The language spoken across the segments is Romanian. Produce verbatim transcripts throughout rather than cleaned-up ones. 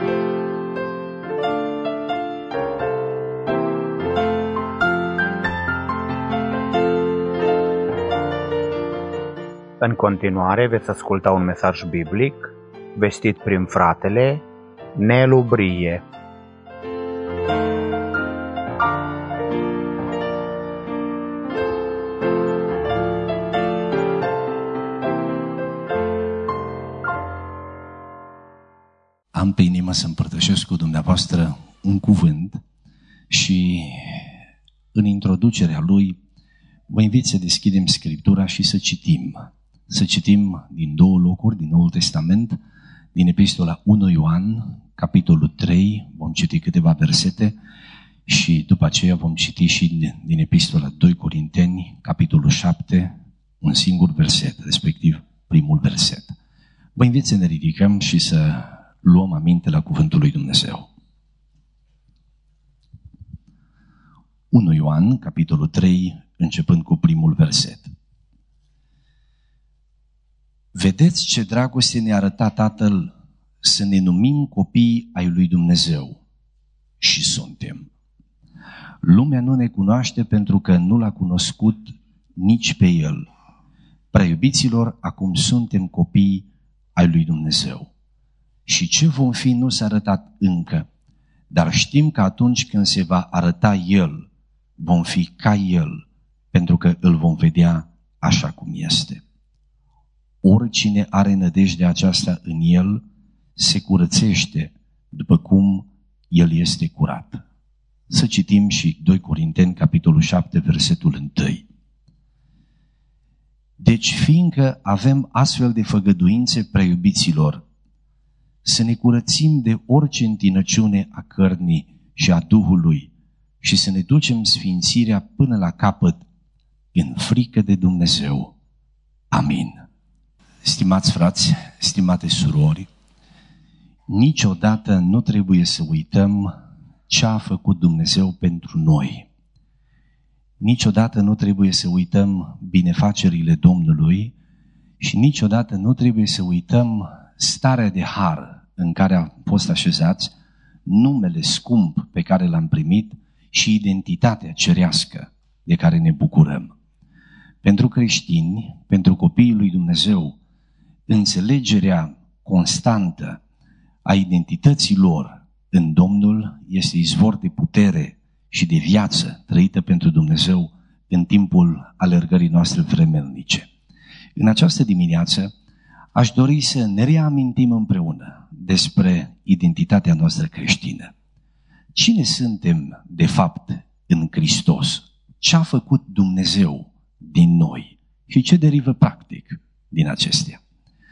În continuare veți asculta un mesaj biblic vestit prin fratele Nelu Brie. Am pe inimă să împărtășesc cu dumneavoastră un cuvânt și în introducerea lui vă invit să deschidem Scriptura și să citim. Să citim din două locuri din Noul Testament, din Epistola unu Ioan, capitolul trei, vom citi câteva versete și după aceea vom citi și din, din Epistola doi Corinteni, capitolul șapte, un singur verset, respectiv primul verset. Vă invit să ne ridicăm și să luăm aminte la cuvântul lui Dumnezeu. unu Ioan, capitolul trei, începând cu primul verset. Vedeți ce dragoste ne-a arătat Tatăl să ne numim copii ai lui Dumnezeu și suntem. Lumea nu ne cunoaște pentru că nu l-a cunoscut nici pe El. Prea iubiților, acum suntem copii ai lui Dumnezeu. Și ce vom fi nu s-a arătat încă, dar știm că atunci când se va arăta El, vom fi ca El, pentru că îl vom vedea așa cum este. Oricine are nădejdea aceasta în El, se curățește după cum El este curat. Să citim și doi Corinteni, capitolul șapte, versetul unu. Deci, fiindcă avem astfel de făgăduințe, prea iubiților, să ne curățim de orice întinăciune a cărnii și a Duhului și să ne ducem sfințirea până la capăt în frică de Dumnezeu. Amin. Stimați frați, stimate surori, niciodată nu trebuie să uităm ce a făcut Dumnezeu pentru noi. Niciodată nu trebuie să uităm binefacerile Domnului și niciodată nu trebuie să uităm starea de har în care am fost așezați, numele scump pe care l-am primit și identitatea cerească de care ne bucurăm. Pentru creștini, pentru copiii lui Dumnezeu, înțelegerea constantă a identității lor în Domnul este izvor de putere și de viață trăită pentru Dumnezeu în timpul alergării noastre vremelnice. În această dimineață aș dori să ne reamintim împreună despre identitatea noastră creștină. Cine suntem de fapt în Hristos? Ce a făcut Dumnezeu din noi? Și ce derivă practic din acestea?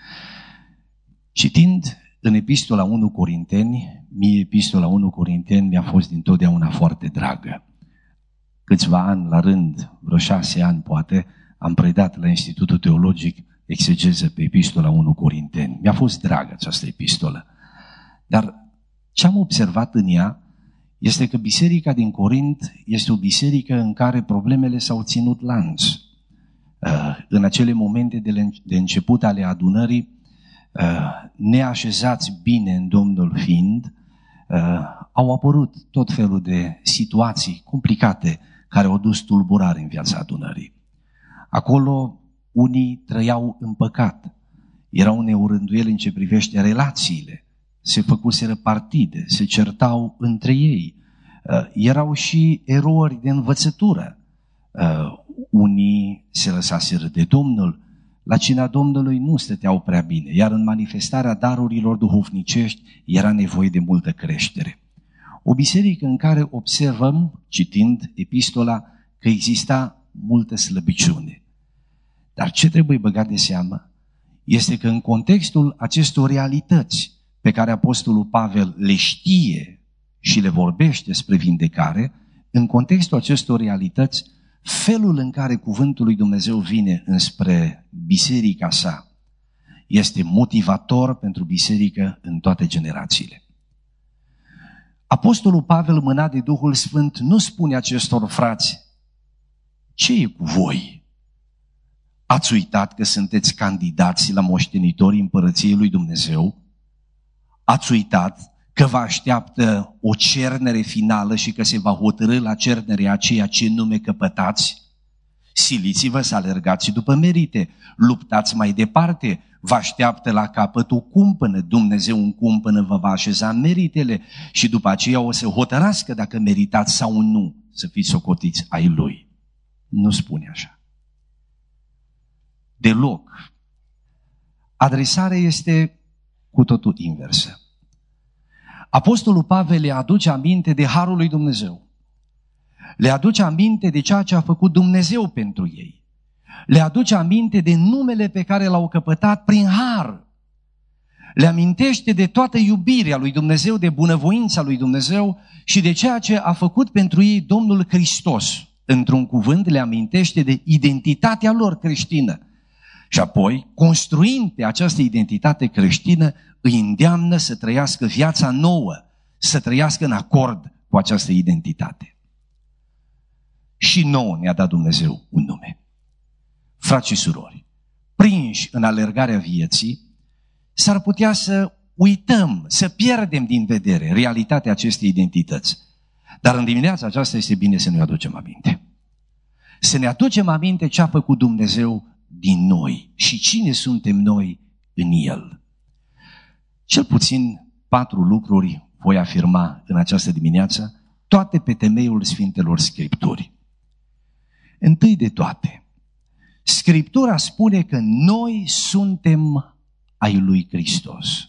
Citind în Epistola unu Corinteni, mie Epistola unu Corinteni mi-a fost dintotdeauna foarte dragă. Câțiva ani la rând, vreo șase ani poate, am predat la Institutul Teologic exegeză pe Epistola unu Corinteni. Mi-a fost dragă această epistolă. Dar ce am observat în ea este că biserica din Corint este o biserică în care problemele s-au ținut lanț. În acele momente de început ale adunării, neașezați bine în Domnul fiind, au apărut tot felul de situații complicate care au dus tulburare în viața adunării. Acolo unii trăiau în păcat, erau neurânduieli în ce privește relațiile, se făcuseră partide, se certau între ei, erau și erori de învățătură. Unii se lăsaseră de Domnul, la cina Domnului nu stăteau prea bine, iar în manifestarea darurilor duhovnicești era nevoie de multă creștere. O biserică în care observăm, citind epistola, că exista multă slăbiciune. Dar ce trebuie băgat de seamă este că în contextul acestor realități pe care Apostolul Pavel le știe și le vorbește spre vindecare, în contextul acestor realități, felul în care cuvântul lui Dumnezeu vine înspre biserica sa este motivator pentru biserică în toate generațiile. Apostolul Pavel, mânat de Duhul Sfânt, nu spune acestor frați: ce e cu voi? Ați uitat că sunteți candidați la moștenitorii împărăției lui Dumnezeu? Ați uitat că vă așteaptă o cernere finală și că se va hotărî la cernerea aceea ce nume căpătați? Siliți-vă să alergați după merite, luptați mai departe, vă așteaptă la capăt o cumpănă, Dumnezeu în cumpănă vă va așeza meritele și după aceea o să hotărască dacă meritați sau nu să fiți socotiți ai Lui. Nu spune așa. Deloc. Adresarea este cu totul inversă. Apostolul Pavel le aduce aminte de harul lui Dumnezeu. Le aduce aminte de ceea ce a făcut Dumnezeu pentru ei. Le aduce aminte de numele pe care l-au căpătat prin har. Le amintește de toată iubirea lui Dumnezeu, de bunăvoința lui Dumnezeu și de ceea ce a făcut pentru ei Domnul Hristos. Într-un cuvânt le amintește de identitatea lor creștină. Și apoi, construind pe această identitate creștină, îi îndeamnă să trăiască viața nouă, să trăiască în acord cu această identitate. Și nouă ne-a dat Dumnezeu un nume. Frați și surori, prinși în alergarea vieții, s-ar putea să uităm, să pierdem din vedere realitatea acestei identități. Dar în dimineața aceasta este bine să ne aducem aminte. Să ne aducem aminte ce a făcut Dumnezeu din noi și cine suntem noi în El. Cel puțin patru lucruri voi afirma în această dimineață, toate pe temeiul Sfintelor Scripturi. Întâi de toate, Scriptura spune că noi suntem ai lui Hristos.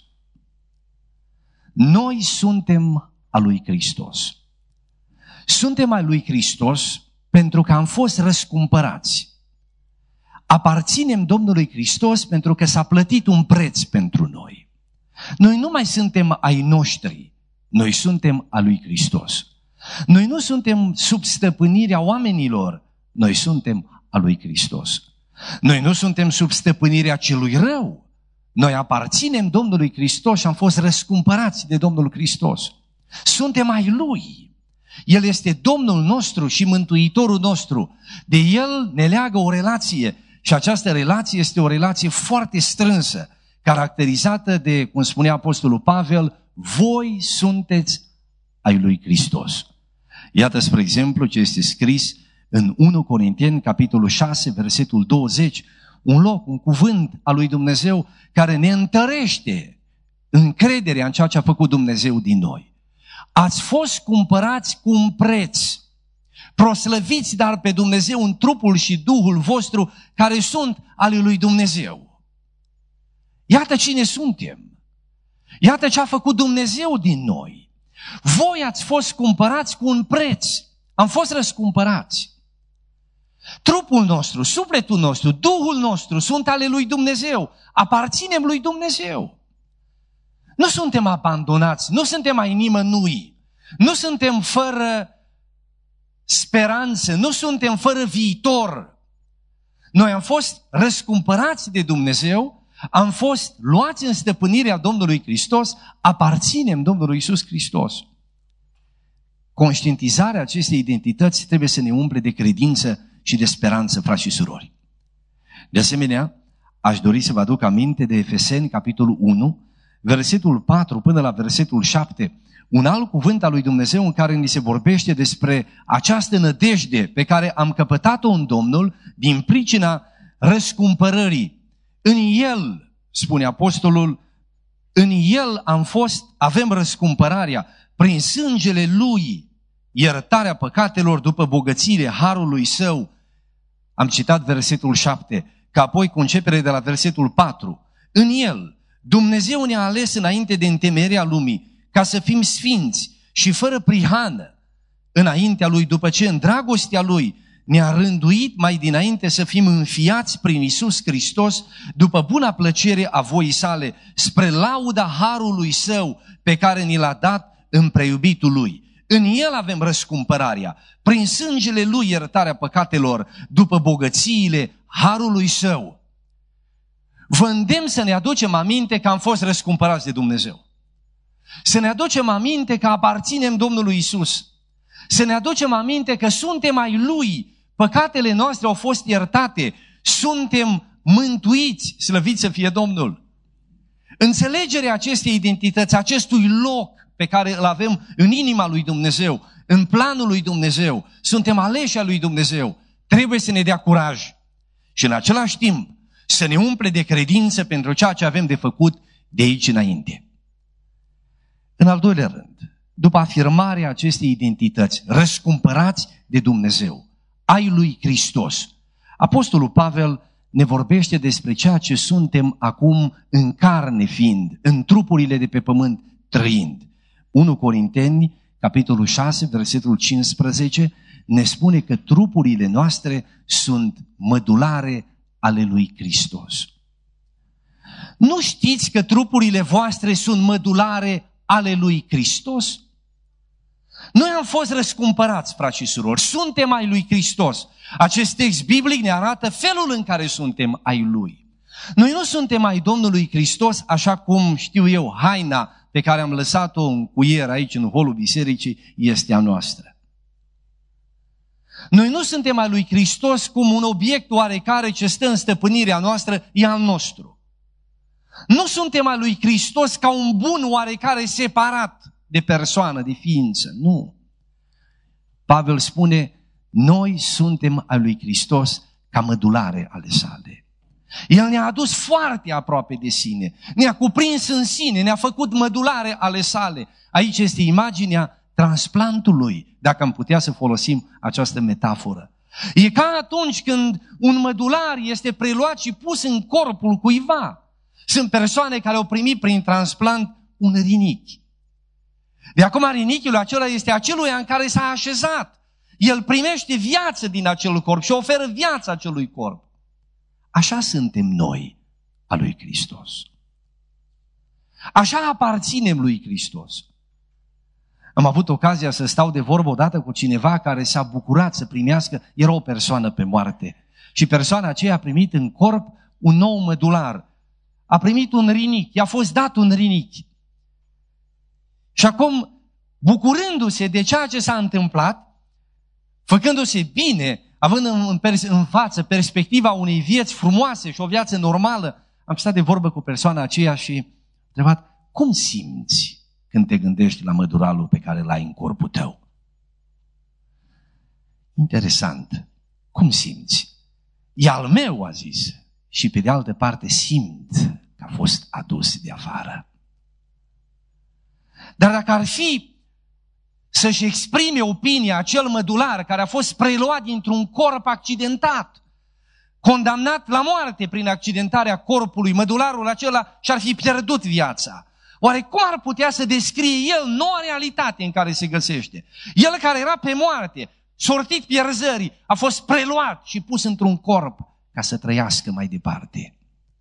Noi suntem al lui Hristos. Suntem ai lui Hristos pentru că am fost răscumpărați. Aparținem Domnului Hristos pentru că s-a plătit un preț pentru noi. Noi nu mai suntem ai noștri, noi suntem a lui Hristos. Noi nu suntem sub stăpânirea oamenilor, noi suntem a lui Hristos. Noi nu suntem sub stăpânirea celui rău, noi aparținem Domnului Hristos și am fost răscumpărați de Domnul Hristos. Suntem ai Lui. El este Domnul nostru și Mântuitorul nostru. De El ne leagă o relație și această relație este o relație foarte strânsă, caracterizată de, cum spunea Apostolul Pavel, voi sunteți ai lui Hristos. Iată, spre exemplu, ce este scris în unu Corinteni, capitolul șase, versetul douăzeci, un loc, un cuvânt al lui Dumnezeu care ne întărește încrederea în ceea ce a făcut Dumnezeu din noi. Ați fost cumpărați cu un preț. Proslăviți dar pe Dumnezeu în trupul și Duhul vostru care sunt ale lui Dumnezeu. Iată cine suntem. Iată ce a făcut Dumnezeu din noi. Voi ați fost cumpărați cu un preț. Am fost răscumpărați. Trupul nostru, sufletul nostru, Duhul nostru sunt ale lui Dumnezeu. Aparținem lui Dumnezeu. Nu suntem abandonați, nu suntem ai nimănui. Nu suntem fără speranță, nu suntem fără viitor. Noi am fost răscumpărați de Dumnezeu, am fost luați în stăpânirea Domnului Hristos, aparținem Domnului Iisus Hristos. Conștientizarea acestei identități trebuie să ne umple de credință și de speranță, frați și surori. De asemenea, aș dori să vă aduc aminte de Efeseni, capitolul unu, versetul patru până la versetul șapte, un alt cuvânt al lui Dumnezeu în care ni se vorbește despre această nădejde pe care am căpătat-o în Domnul din pricina răscumpărării. În El, spune apostolul, în El am fost, avem răscumpărarea, prin sângele Lui, iertarea păcatelor după bogățiile harului Său. Am citat versetul șapte, că apoi cu începere de la versetul patru. În El, Dumnezeu ne-a ales înainte de întemeierea lumii ca să fim sfinți și fără prihană înaintea Lui, după ce în dragostea Lui ne-a rânduit mai dinainte să fim înfiați prin Iisus Hristos după buna plăcere a voii Sale, spre lauda harului Său pe care ni l-a dat în preiubitul Lui. În El avem răscumpărarea, prin sângele Lui iertarea păcatelor, după bogățiile harului Său. Vă îndemn să ne aducem aminte că am fost răscumpărați de Dumnezeu. Să ne aducem aminte că aparținem Domnului Iisus. Să ne aducem aminte că suntem ai Lui. Păcatele noastre au fost iertate. Suntem mântuiți, slăvit să fie Domnul. Înțelegerea acestei identități, acestui loc pe care îl avem în inima lui Dumnezeu, în planul lui Dumnezeu, suntem aleși al lui Dumnezeu, trebuie să ne dea curaj și în același timp să ne umple de credință pentru ceea ce avem de făcut de aici înainte. În al doilea rând, după afirmarea acestei identități, răscumpărați de Dumnezeu, ai lui Hristos, Apostolul Pavel ne vorbește despre ceea ce suntem acum în carne fiind, în trupurile de pe pământ trăind. unu Corinteni, capitolul șase, versetul cincisprezece, ne spune că trupurile noastre sunt mădulare ale lui Hristos. Nu știți că trupurile voastre sunt mădulare ale lui Hristos? Noi am fost răscumpărați, frați și surori, suntem ai lui Hristos. Acest text biblic ne arată felul în care suntem ai lui. Noi nu suntem ai Domnului Hristos, așa cum știu eu, haina pe care am lăsat-o în cuier aici în holul bisericii este a noastră. Noi nu suntem ai lui Hristos cum un obiect oarecare ce stă în stăpânirea noastră e al nostru. Nu suntem ai lui Hristos ca un bun oarecare separat de persoană, de ființă, nu. Pavel spune, noi suntem ai lui Hristos ca mădulare ale sale. El ne-a adus foarte aproape de sine, ne-a cuprins în sine, ne-a făcut mădulare ale sale. Aici este imaginea transplantului, dacă am putea să folosim această metaforă. E ca atunci când un mădular este preluat și pus în corpul cuiva. Sunt persoane care au primit prin transplant un rinichi. De acum rinichiul acela este acelui în care s-a așezat. El primește viață din acel corp și oferă viața acelui corp. Așa suntem noi a lui Hristos. Așa aparținem lui Hristos. Am avut ocazia să stau de vorbă odată cu cineva care s-a bucurat să primească, era o persoană pe moarte. Și persoana aceea a primit în corp un nou mădular. A primit un rinichi, i-a fost dat un rinichi. Și acum, bucurându-se de ceea ce s-a întâmplat, făcându-se bine, având în, pers- în față perspectiva unei vieți frumoase și o viață normală, am stat de vorbă cu persoana aceea și întrebat, cum simți când te gândești la măduralul pe care l-ai în corpul tău? Interesant. Cum simți? E al meu, a zis. Și pe de altă parte simt că a fost adus de afară. Dar dacă ar fi să-și exprime opinia acel mădular care a fost preluat dintr-un corp accidentat, condamnat la moarte prin accidentarea corpului, mădularul acela și-ar fi pierdut viața. Oare cum ar putea să descrie el noua realitate în care se găsește? El care era pe moarte, sortit pierzării, a fost preluat și pus într-un corp ca să trăiască mai departe.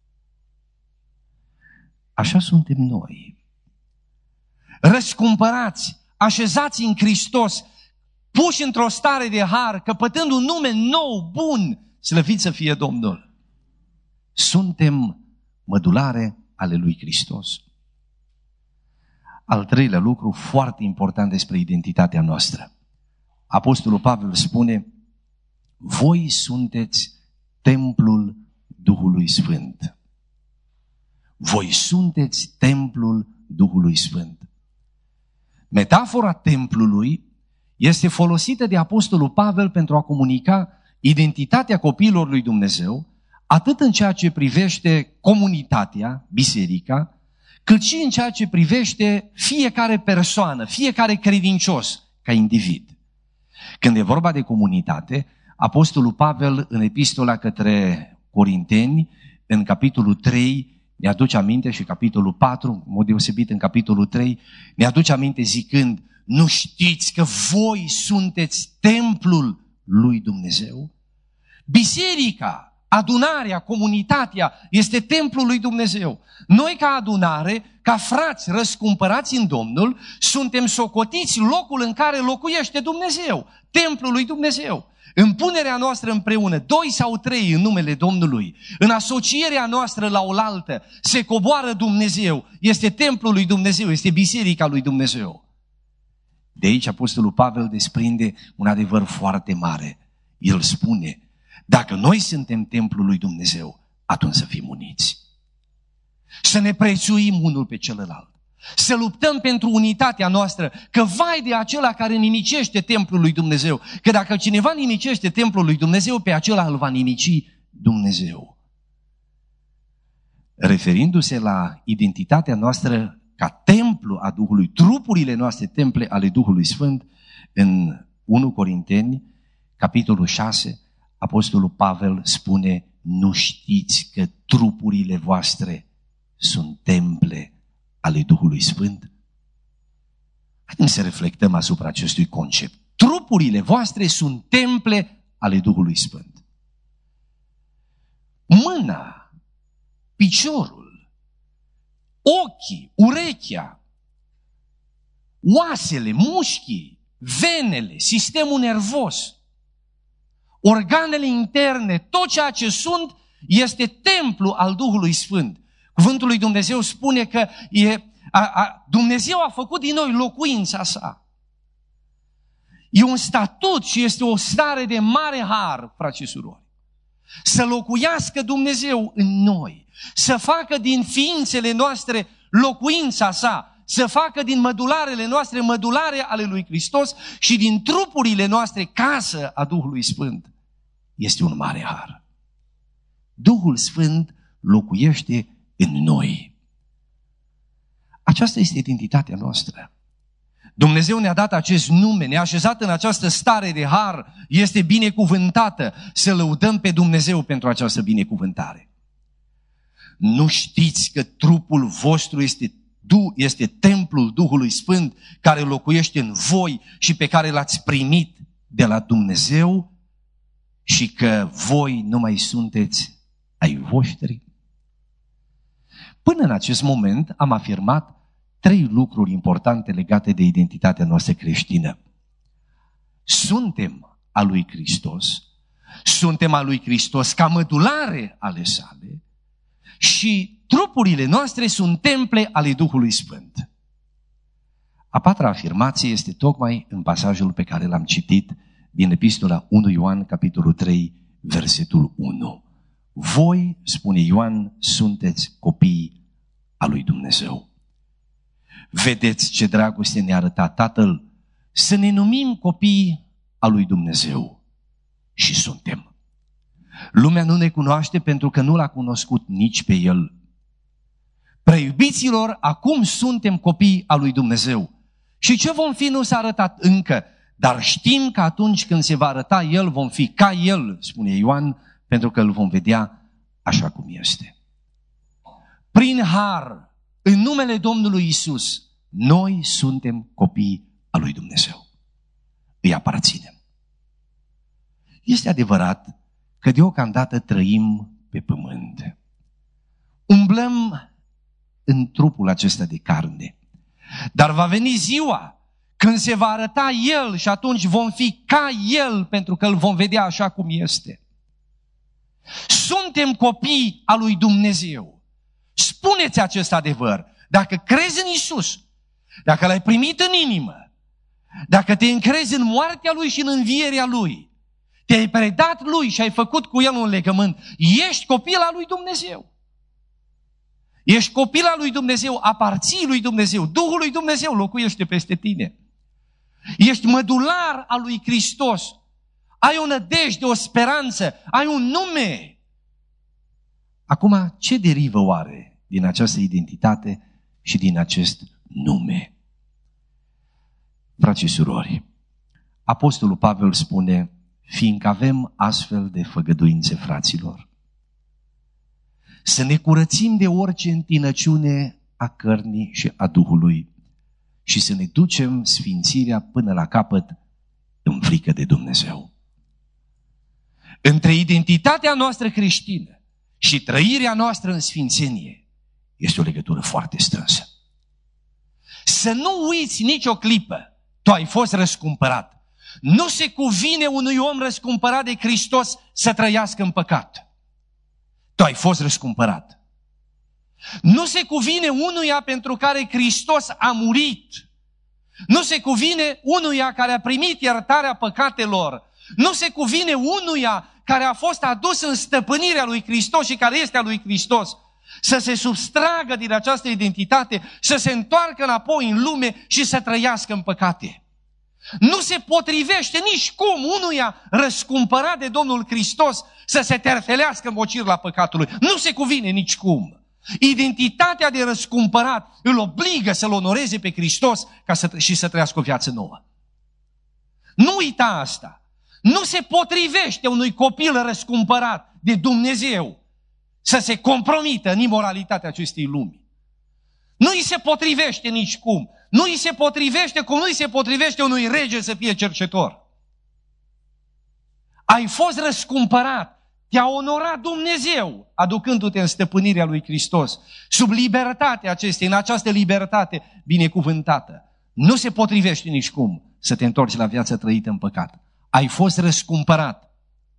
Așa suntem noi. Răscumpărați, așezați în Hristos, puși într-o stare de har, căpătând un nume nou, bun, slăvit să fie Domnul. Suntem mădulare ale lui Hristos. Al treilea lucru foarte important despre identitatea noastră. Apostolul Pavel spune, voi sunteți templul Duhului Sfânt. Voi sunteți templul Duhului Sfânt. Metafora templului este folosită de Apostolul Pavel pentru a comunica identitatea copiilor lui Dumnezeu, atât în ceea ce privește comunitatea, biserica, cât și în ceea ce privește fiecare persoană, fiecare credincios ca individ. Când e vorba de comunitate, Apostolul Pavel în epistola către Corinteni, în capitolul trei, ne aduce aminte și capitolul patru, în mod deosebit în capitolul trei, ne aduce aminte zicând, nu știți că voi sunteți templul lui Dumnezeu? Biserica, adunarea, comunitatea este templul lui Dumnezeu. Noi ca adunare, ca frați răscumpărați în Domnul, suntem socotiți locul în care locuiește Dumnezeu, templul lui Dumnezeu. În punerea noastră împreună, doi sau trei în numele Domnului, în asocierea noastră la oaltă, se coboară Dumnezeu, este templul lui Dumnezeu, este biserica lui Dumnezeu. De aici Apostolul Pavel desprinde un adevăr foarte mare. El spune, dacă noi suntem templul lui Dumnezeu, atunci să fim uniți. Să ne prețuim unul pe celălalt. Să luptăm pentru unitatea noastră, că vai de acela care nimicește templul lui Dumnezeu, că dacă cineva nimicește templul lui Dumnezeu, pe acela îl va nimici Dumnezeu. Referindu-se la identitatea noastră ca templu a Duhului, trupurile noastre temple ale Duhului Sfânt, în unu Corinteni, capitolul șase, Apostolul Pavel spune: nu știți că trupurile voastre sunt temple ale Duhului Sfânt? Haideți să reflectăm asupra acestui concept. Trupurile voastre sunt temple ale Duhului Sfânt. Mâna, piciorul, ochii, urechea, oasele, mușchii, venele, sistemul nervos, organele interne, tot ceea ce sunt este templu al Duhului Sfânt. Cuvântul lui Dumnezeu spune că e, a, a, Dumnezeu a făcut din noi locuința sa. E un statut și este o stare de mare har, frați și surori. Să locuiască Dumnezeu în noi, să facă din ființele noastre locuința sa, să facă din mădularele noastre mădulare ale lui Hristos și din trupurile noastre casă a Duhului Sfânt. Este un mare har. Duhul Sfânt locuiește în noi. Aceasta este identitatea noastră. Dumnezeu ne-a dat acest nume, ne-a așezat în această stare de har, este binecuvântată. Să lăudăm pe Dumnezeu pentru această binecuvântare. Nu știți că trupul vostru este, este templul Duhului Sfânt care locuiește în voi și pe care l-ați primit de la Dumnezeu și că voi nu mai sunteți ai voștri? Până în acest moment am afirmat trei lucruri importante legate de identitatea noastră creștină. Suntem a lui Hristos, suntem a lui Hristos ca mădulare ale sale și trupurile noastre sunt temple ale Duhului Sfânt. A patra afirmație este tocmai în pasajul pe care l-am citit din epistola unu Ioan, capitolul trei, versetul unu. Voi, spune Ioan, sunteți copii al lui Dumnezeu. Vedeți ce dragoste ne-a arătat Tatăl, să ne numim copii al lui Dumnezeu. Și suntem. Lumea nu ne cunoaște pentru că nu l-a cunoscut nici pe El. Preiubiților, acum suntem copii al lui Dumnezeu. Și ce vom fi nu s-a arătat încă, dar știm că atunci când se va arăta El, vom fi ca El, spune Ioan, pentru că îl vom vedea așa cum este. Prin har, în numele Domnului Isus, noi suntem copii al lui Dumnezeu. Îi aparținem. Este adevărat că deocamdată trăim pe pământ. Umblăm în trupul acesta de carne. Dar va veni ziua când se va arăta El și atunci vom fi ca El pentru că îl vom vedea așa cum este. Suntem copii al lui Dumnezeu. Spuneți acest adevăr. Dacă crezi în Isus, dacă L-ai primit în inimă, dacă te încrezi în moartea Lui și în învierea Lui, te-ai predat Lui și ai făcut cu El un legământ, ești copil al lui Dumnezeu. Ești copil al lui Dumnezeu, aparții lui Dumnezeu, Duhul lui Dumnezeu locuiește peste tine. Ești mădular al lui Hristos. Ai o nădejde, o speranță, ai un nume. Acum, ce derivă oare din această identitate și din acest nume? Frați și surori, Apostolul Pavel spune: fiindcă avem astfel de făgăduințe, fraților, să ne curățim de orice întinăciune a cărnii și a Duhului și să ne ducem sfințirea până la capăt în frică de Dumnezeu. Între identitatea noastră creștină și trăirea noastră în sfințenie este o legătură foarte strânsă. Să nu uiți nicio clipă, tu ai fost răscumpărat. Nu se cuvine unui om răscumpărat de Hristos să trăiască în păcat. Tu ai fost răscumpărat. Nu se cuvine unuia pentru care Hristos a murit. Nu se cuvine unuia care a primit iertarea păcatelor. Nu se cuvine unuia care a fost adus în stăpânirea lui Hristos și care este a lui Hristos. să se substragă din această identitate, să se întoarcă înapoi în lume și să trăiască în păcate. Nu se potrivește nici cum unuia răscumpărat de Domnul Hristos să se terfelească în bocirla păcatului. Nu se cuvine nici cum. Identitatea de răscumpărat îl obligă să-L onoreze pe Hristos ca să, și să trăiască o viață nouă. Nu uita asta. Nu se potrivește unui copil răscumpărat de Dumnezeu să se compromită în imoralitatea acestei lumi. Nu îi se potrivește nici cum. Nu îi se potrivește cum nu îi se potrivește unui rege să fie cercetor. Ai fost răscumpărat. Te-a onorat Dumnezeu, aducându-te în stăpânirea lui Hristos, sub libertatea acestei, în această libertate binecuvântată. Nu se potrivește nici cum să te întorci la viața trăită în păcat. Ai fost răscumpărat.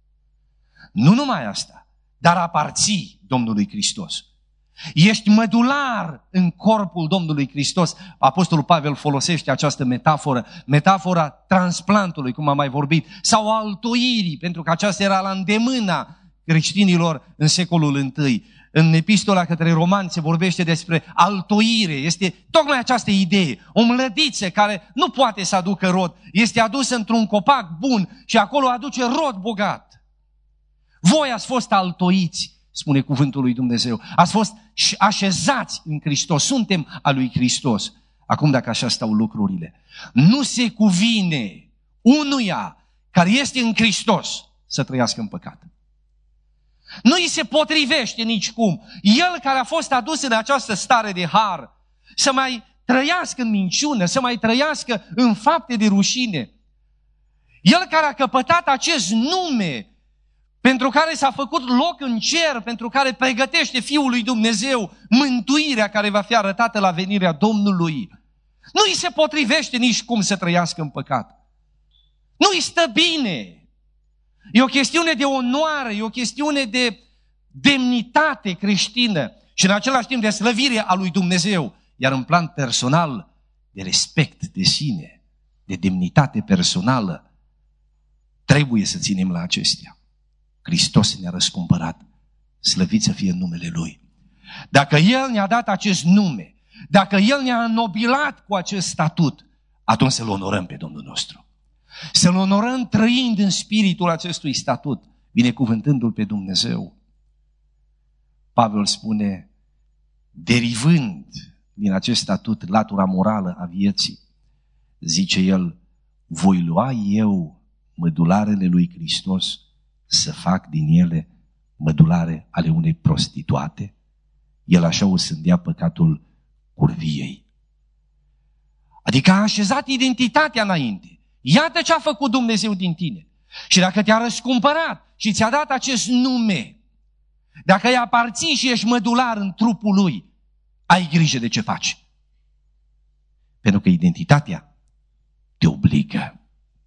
Nu numai asta, dar aparții Domnului Hristos. Ești mădular în corpul Domnului Hristos. Apostolul Pavel folosește această metaforă, metafora transplantului, cum am mai vorbit, sau altoirii, pentru că aceasta era la îndemâna creștinilor în secolul întâi. În epistola către romani se vorbește despre altoire. Este tocmai această idee. O mlădiță care nu poate să aducă rod, este adusă într-un copac bun și acolo aduce rod bogat. Voi ați fost altoiți, spune cuvântul lui Dumnezeu. Ați fost așezați în Hristos. Suntem a lui Hristos. Acum, dacă așa stau lucrurile, nu se cuvine unuia care este în Hristos să trăiască în păcat. Nu îi se potrivește nicicum. El care a fost adus în această stare de har să mai trăiască în minciună, să mai trăiască în fapte de rușine. El care a căpătat acest nume pentru care s-a făcut loc în cer, pentru care pregătește Fiul lui Dumnezeu mântuirea care va fi arătată la venirea Domnului. Nu îi se potrivește nici cum să trăiască în păcat. Nu îi stă bine. E o chestiune de onoare, e o chestiune de demnitate creștină și în același timp de slăvire a lui Dumnezeu. Iar în plan personal, de respect de sine, de demnitate personală, trebuie să ținem la acestea. Hristos ne-a răscumpărat, slăvit să fie numele Lui. Dacă El ne-a dat acest nume, dacă El ne-a înnobilat cu acest statut, atunci să-L onorăm pe Domnul nostru. Să-L onorăm trăind în spiritul acestui statut, binecuvântându-L pe Dumnezeu. Pavel spune, derivând din acest statut latura morală a vieții, zice el, voi lua eu mădularele lui Hristos să fac din ele mădulare ale unei prostituate? El așa o sândea păcatul curviei. Adică a așezat identitatea înainte. Iată ce a făcut Dumnezeu din tine. Și dacă te-a răscumpărat și ți-a dat acest nume, dacă îi aparții și ești mădular în trupul Lui, ai grijă de ce faci. Pentru că identitatea te obligă.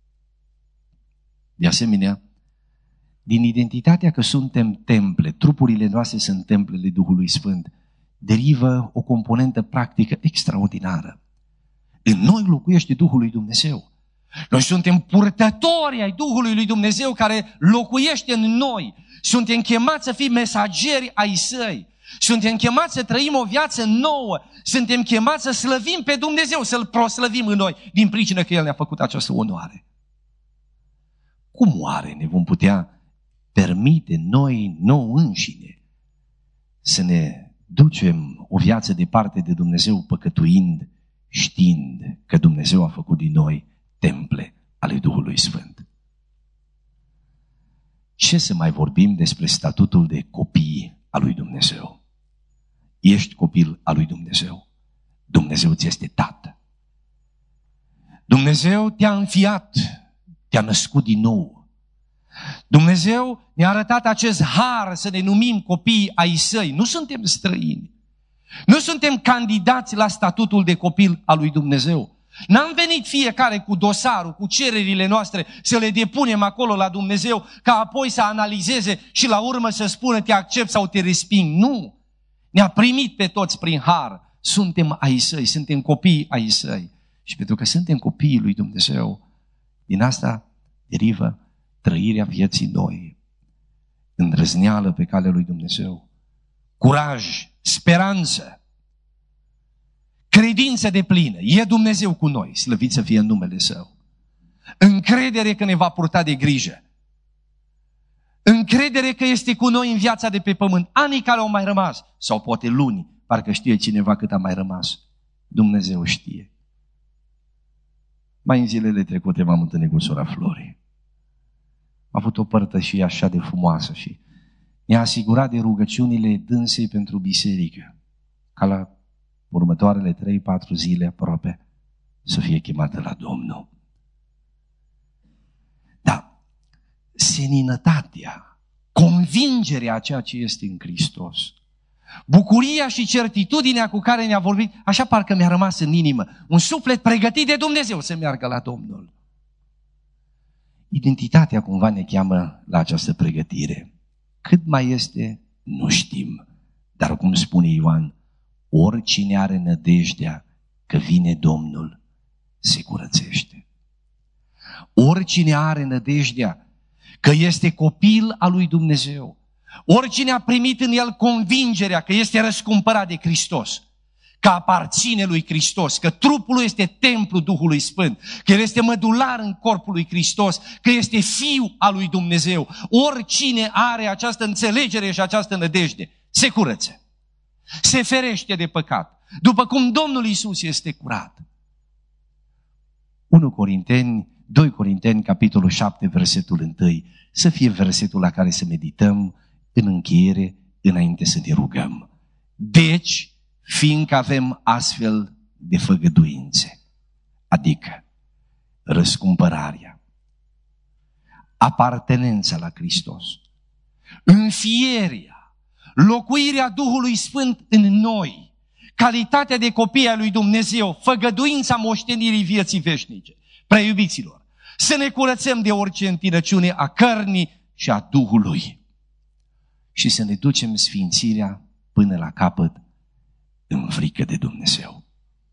De asemenea, din identitatea că suntem temple, trupurile noastre sunt templele Duhului Sfânt, derivă o componentă practică extraordinară. În noi locuiește Duhul lui Dumnezeu. Noi suntem purtători ai Duhului lui Dumnezeu care locuiește în noi. Suntem chemați să fim mesageri ai Săi. Suntem chemați să trăim o viață nouă. Suntem chemați să slăvim pe Dumnezeu, să-L proslăvim în noi, din pricină că El ne-a făcut această onoare. Cum oare ne vom putea permite noi, nouă înșine, să ne ducem o viață departe de Dumnezeu păcătuind, știind că Dumnezeu a făcut din noi temple ale Duhului Sfânt? Ce să mai vorbim despre statutul de copii al lui Dumnezeu? Ești copil al lui Dumnezeu. Dumnezeu ți este tată. Dumnezeu te-a înfiat, te-a născut din nou. Dumnezeu ne-a arătat acest har să ne numim copii ai Săi. Nu suntem străini. Nu suntem candidați la statutul de copil al lui Dumnezeu. N-am venit fiecare cu dosarul, cu cererile noastre să le depunem acolo la Dumnezeu, ca apoi să analizeze și la urmă să spună te accept sau te resping. Nu! Ne-a primit pe toți prin har. Suntem ai Săi, suntem copii ai Săi. Și pentru că suntem copiii lui Dumnezeu, din asta derivă trăirea vieții noi, îndrăzneală pe calea lui Dumnezeu, curaj, speranță, credință deplină. E Dumnezeu cu noi, slăvit să fie în numele Său. Încredere că ne va purta de grijă. Încredere că este cu noi în viața de pe pământ. Anii care au mai rămas, sau poate luni, parcă știe cineva cât a mai rămas. Dumnezeu știe. Mai în zilele trecute m-am întâlnit cu sora Flori. A avut o părtășie așa de frumoasă și ne-a asigurat de rugăciunile dânsei pentru biserică, ca la următoarele trei patru zile aproape să fie chemată la Domnul. Da, seninătatea, convingerea a ceea ce este în Hristos, bucuria și certitudinea cu care ne-a vorbit, așa parcă mi-a rămas în inimă, un suflet pregătit de Dumnezeu să meargă la Domnul. Identitatea cumva ne cheamă la această pregătire. Cât mai este, nu știm. Dar cum spune Ioan, oricine are nădejdea că vine Domnul, se curățește. Oricine are nădejdea că este copil al lui Dumnezeu, oricine a primit în el convingerea că este răscumpărat de Hristos, că aparține lui Hristos, că trupul lui este templu Duhului Sfânt, că el este mădular în corpul lui Hristos, că este fiu al lui Dumnezeu. Oricine are această înțelegere și această nădejde, se curăță, se ferește de păcat, după cum Domnul Iisus este curat. unu Corinteni, doi Corinteni, capitolul șapte, versetul unu, să fie versetul la care să medităm în încheiere, înainte să ne rugăm. Deci, fiindcă avem astfel de făgăduințe, adică răscumpărarea, apartenența la Hristos, înfierea, locuirea Duhului Sfânt în noi, calitatea de copii al lui Dumnezeu, făgăduința moștenirii vieții veșnice. Prea iubiților, să ne curățăm de orice întinăciune a cărnii și a Duhului și să ne ducem sfințirea până la capăt în frică de Dumnezeu.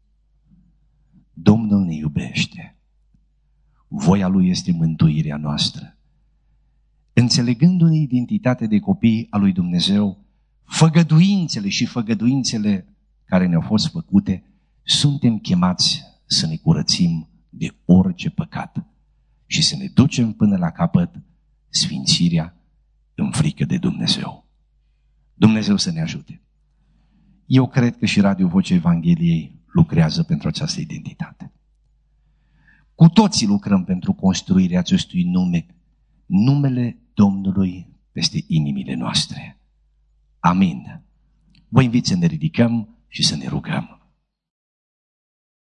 Domnul ne iubește. Voia Lui este mântuirea noastră. Înțelegându-ne identitatea de copii al lui Dumnezeu, făgăduințele și făgăduințele care ne-au fost făcute, suntem chemați să ne curățim de orice păcat și să ne ducem până la capăt sfințirea în frică de Dumnezeu. Dumnezeu să ne ajute. Eu cred că și Radio Vocea Evangheliei lucrează pentru această identitate. Cu toții lucrăm pentru construirea acestui nume, numele Domnului peste inimile noastre. Amin. Vă invit să ne ridicăm și să ne rugăm.